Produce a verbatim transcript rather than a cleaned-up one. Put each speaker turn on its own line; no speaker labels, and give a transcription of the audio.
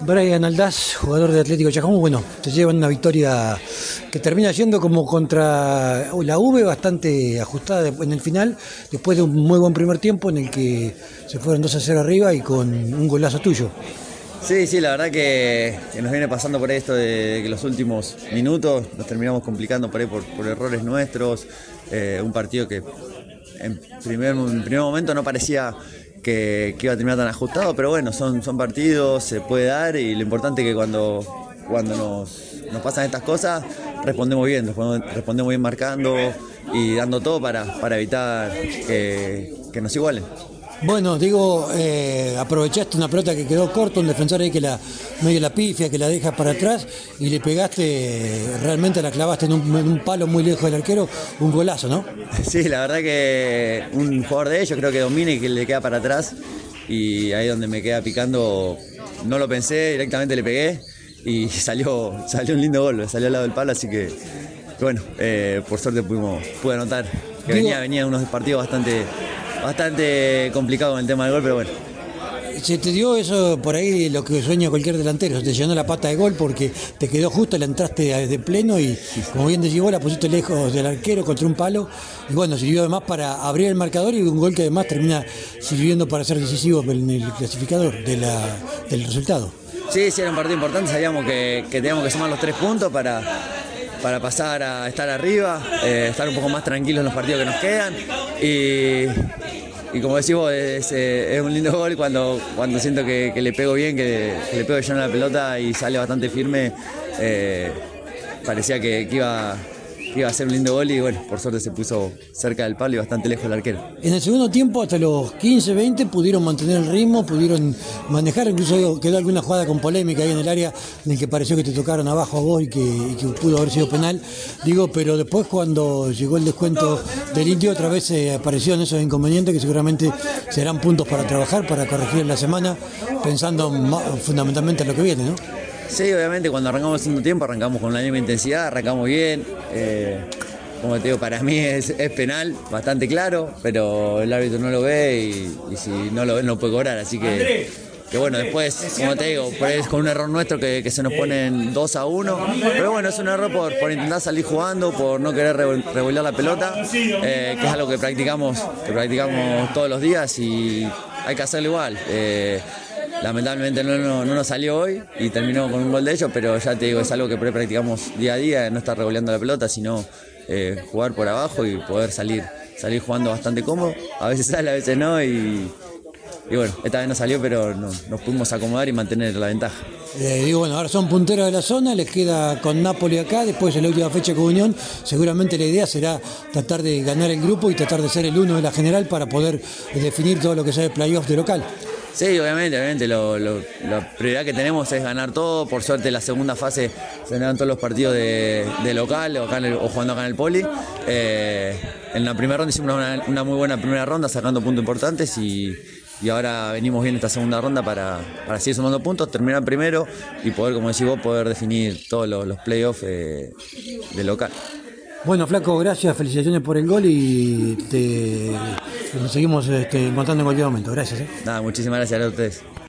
Brian Aldaz, jugador de Atlético Chacón, bueno, se llevan una victoria que termina siendo como contra la U V, bastante ajustada en el final, después de un muy buen primer tiempo en el que se fueron dos a cero arriba y con un golazo tuyo.
Sí, sí, la verdad que, que nos viene pasando por esto de que los últimos minutos nos terminamos complicando por ahí por, por errores nuestros, eh, un partido que en primer, en primer momento no parecía que, que iba a terminar tan ajustado, pero bueno, son, son partidos, se puede dar y lo importante es que cuando, cuando nos, nos pasan estas cosas respondemos bien, respondemos, respondemos bien marcando y dando todo para, para evitar que, que nos igualen.
Bueno, digo, eh, aprovechaste una pelota que quedó corta, un defensor ahí que la medio la pifia, que la deja para atrás y le pegaste, realmente la clavaste en un, en un palo muy lejos del arquero, un golazo, ¿no?
Sí, la verdad que un jugador de ellos creo que domina y que le queda para atrás y ahí donde me queda picando, no lo pensé, directamente le pegué y salió, salió un lindo gol, salió al lado del palo, así que bueno, eh, por suerte pudimos, pude anotar, que
Digo,
venía, venía unos partidos bastante... Bastante complicado con el tema del gol, pero bueno.
se te dio eso por ahí lo que sueña cualquier delantero, se te llenó la pata de gol porque te quedó justo, la entraste de pleno y como bien te llegó la pusiste lejos del arquero contra un palo y bueno, sirvió además para abrir el marcador y un gol que además termina sirviendo para ser decisivo en el clasificador de la, del resultado.
Sí, sí, era un partido importante, sabíamos que, que teníamos que sumar los tres puntos para, para pasar a estar arriba, eh, estar un poco más tranquilos en los partidos que nos quedan y... Y como decís vos, es, eh, es un lindo gol cuando, cuando siento que, que le pego bien, que, que le pego yo en la pelota y sale bastante firme. Eh, parecía que, que, iba, que iba a ser un lindo gol y bueno, por suerte se puso cerca del palo y bastante lejos del arquero.
En el segundo tiempo, hasta los quince, veinte, pudieron mantener el ritmo, pudieron manejar, incluso quedó alguna jugada con polémica ahí en el área en el que pareció que te tocaron abajo a vos y que, y que pudo haber sido penal. Digo, pero después cuando llegó el descuento del Indio, otra vez eh, aparecieron esos inconvenientes que seguramente serán puntos para trabajar, para corregir en la semana, pensando más, fundamentalmente en lo que viene, ¿no?
Sí, obviamente cuando arrancamos el segundo tiempo arrancamos con la misma intensidad, arrancamos bien. Eh, como te digo, para mí es, es penal, bastante claro, pero el árbitro no lo ve y, y si no lo ve no puede cobrar, así que, que bueno, después, como te digo, por ahí es con un error nuestro que, que se nos ponen dos a uno, pero bueno, es un error por, por intentar salir jugando, por no querer revolear la pelota, eh, que es algo que practicamos, que practicamos todos los días y hay que hacerlo igual. Eh, Lamentablemente no, no, no nos salió hoy y terminó con un gol de ellos, pero ya te digo, es algo que practicamos día a día, no estar revoleando la pelota, sino eh, jugar por abajo y poder salir, salir jugando bastante cómodo. A veces sale, a veces no y, y bueno, esta vez no salió, pero no, nos pudimos acomodar y mantener la ventaja.
Eh, digo, bueno, ahora son punteros de la zona, les queda con Napoli acá, después en la última fecha con Unión, seguramente la idea será tratar de ganar el grupo y tratar de ser el uno de la general para poder eh, definir todo lo que sea el playoff de local.
Sí, obviamente, obviamente lo, lo, la prioridad que tenemos es ganar todo. Por suerte la segunda fase se ganan todos los partidos de, de local o, acá en el, o jugando acá en el Poli. Eh, en la primera ronda hicimos una, una muy buena primera ronda sacando puntos importantes y, y ahora venimos bien esta segunda ronda para, para seguir sumando puntos, terminar primero y poder, como decís vos, poder definir todos los, los playoffs eh, de local.
Bueno, Flaco, gracias, felicitaciones por el gol y te, nos seguimos este, encontrando en cualquier momento. Gracias. ¿eh?
Nada, muchísimas gracias a ustedes.